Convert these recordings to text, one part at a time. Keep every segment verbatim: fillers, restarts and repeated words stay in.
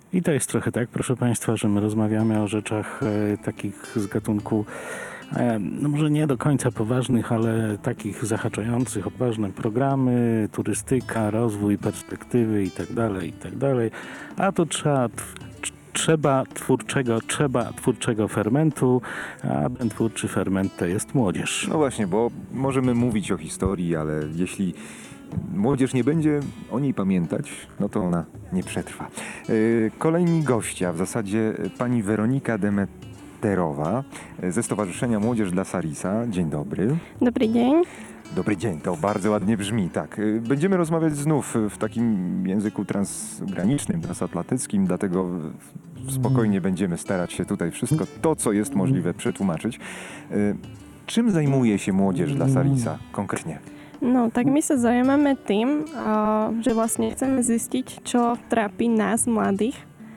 I to jest trochę tak, proszę Państwa, że my rozmawiamy o rzeczach e, takich z gatunku, e, no może nie do końca poważnych, ale takich zahaczających o ważne programy, turystyka, rozwój, perspektywy i tak dalej, i tak dalej. A tu trzeba, t- trzeba twórczego, trzeba twórczego fermentu, a ten twórczy ferment to jest młodzież. No właśnie, bo możemy mówić o historii, ale jeśli młodzież nie będzie o niej pamiętać, no to ona nie przetrwa. Yy, Kolejni goście, a w zasadzie pani Weronika Demeterowa ze Stowarzyszenia Młodzież dla Sarisa. Dzień dobry. Dobry dzień. Dobry dzień, to bardzo ładnie brzmi, tak. Yy, Będziemy rozmawiać znów w takim języku transgranicznym, transatlantyckim, dlatego spokojnie będziemy starać się tutaj wszystko to, co jest możliwe, przetłumaczyć. Yy, Czym zajmuje się Młodzież dla Sarisa konkretnie? No, tak my sa zaujímame tým, o, že vlastne chceme zistiť, čo trápi nás, mladých.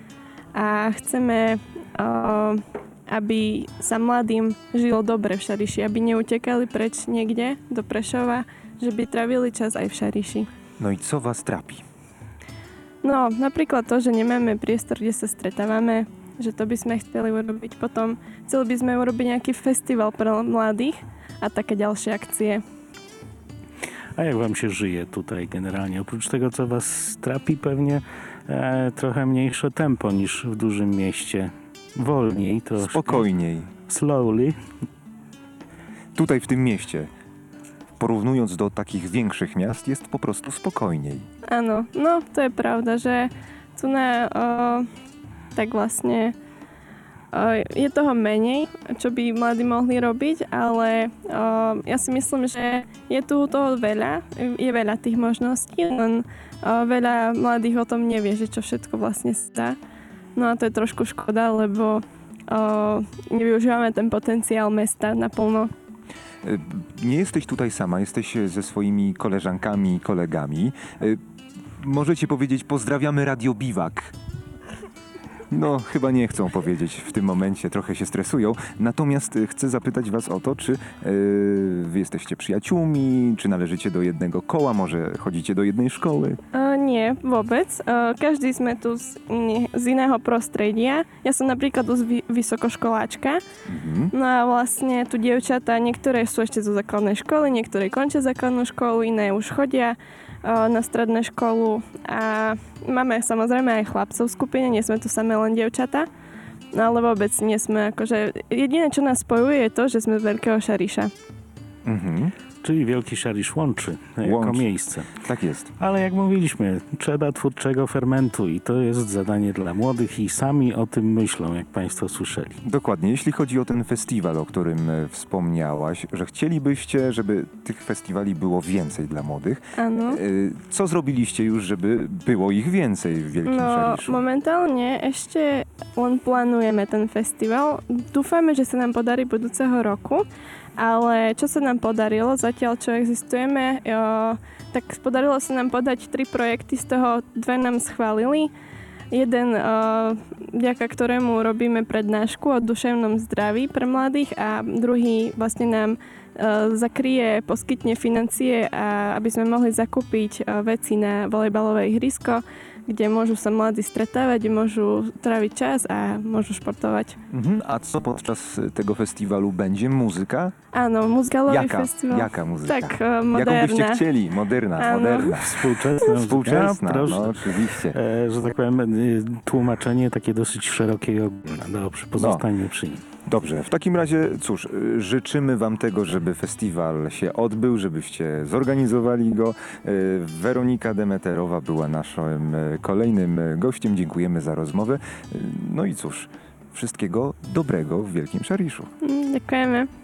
A chceme, o, aby sa mladým žilo dobre v Šariši, aby neutekali preč niekde do Prešova, že by trávili čas aj v Šariši. No i co was trapi? No, napríklad to, že nemáme priestor, kde sa stretávame, že to by sme chceli urobiť. Potom chceli by sme urobiť nejaký festival pre mladých a také ďalšie akcie. A jak wam się żyje tutaj generalnie? Oprócz tego, co was trapi, pewnie e, trochę mniejsze tempo niż w dużym mieście. Wolniej troszkę. Spokojniej. Slowly. Tutaj w tym mieście, porównując do takich większych miast, jest po prostu spokojniej. Áno, no to je pravda, že tu na, o, tak vlastne o, je toho menej, čo by mladí mohli robiť, ale o, ja si myslím, že je tu toho veľa, je veľa tých možností, len o, veľa mladých o tom nevie, že čo všetko vlastne sa dá. No a to je trošku škoda, lebo o, nevyužívame ten potenciál mesta naplno. E, Nie jesteś tutaj sama, jesteś ze swoimi koleżankami i kolegami. E, Możecie powiedzieć, pozdrawiamy Radio Biwak. No, chyba nie chcą powiedzieć w tym momencie, trochę się stresują. Natomiast e, chcę zapytać was o to, czy e, wy jesteście przyjaciółmi, czy należycie do jednego koła, może chodzicie do jednej szkoły? Uh, nie, vôbec. Uh, každý sme tu z, iný, z iného prostredia. Ja som napríklad tu z vy, vysokoškoláčka. Mhm. No a vlastne tu dievčatá, niektoré sú ešte zo základnej školy, niektoré končia základnú školu, iné už chodia uh, na strednú školu. A máme samozrejme aj chlapcov v skupine, nie sme tu samé len dievčatá. No ale vôbec nie sme akože... Jediné, čo nás spojuje, je to, že sme z Veľkého Šariša. Mhm. Czyli Wielki Szarisz łączy jako Łączy. miejsce. Tak jest. Ale jak mówiliśmy, trzeba twórczego fermentu i to jest zadanie dla młodych i sami o tym myślą, jak Państwo słyszeli. Dokładnie. Jeśli chodzi o ten festiwal, o którym e, wspomniałaś, że chcielibyście, żeby tych festiwali było więcej dla młodych. Áno. E, Co zrobiliście już, żeby było ich więcej w Wielkim No, Szaliszu? momentálne ešte len plánujeme ten festival. Dúfame, že sa nám podarí budúceho roku, ale čo sa nám podarilo, zatiaľ čo existujeme, jo, tak podarilo sa nám podať tri projekty, z toho dve nám schválili. Jeden, o, vďaka ktorému robíme prednášku o duševnom zdraví pre mladých a druhý vlastne nám o, zakryje, poskytne financie, a aby sme mohli zakúpiť o, veci na volejbalové ihrisko, kde môžu sa mladí stretávať, kde môžu tráviť čas a môžu športovať. Mhm. A co podczas tego festiwalu będzie? Muzyka? Áno, muzykalový Jaka? festival. Jaka muzyka? Tak, o, Jaką byście moderná. chcieli? Moderna, Ano. moderna. Współczesna. Współczesna, A, proszę. no oczywiście. E, że tak powiem, e, tłumaczenie takie dosyć szerokie i ogólne. Dobrze, pozostańmy przy nim. Dobrze, w takim razie cóż, y, życzymy wam tego, żeby festiwal się odbył, żebyście zorganizowali go. Y, Weronika Demeterowa była naszym y, kolejnym y, gościem. Dziękujemy za rozmowę. Y, No i cóż, wszystkiego dobrego w Wielkim Szariszu. Mm, Ďakujeme.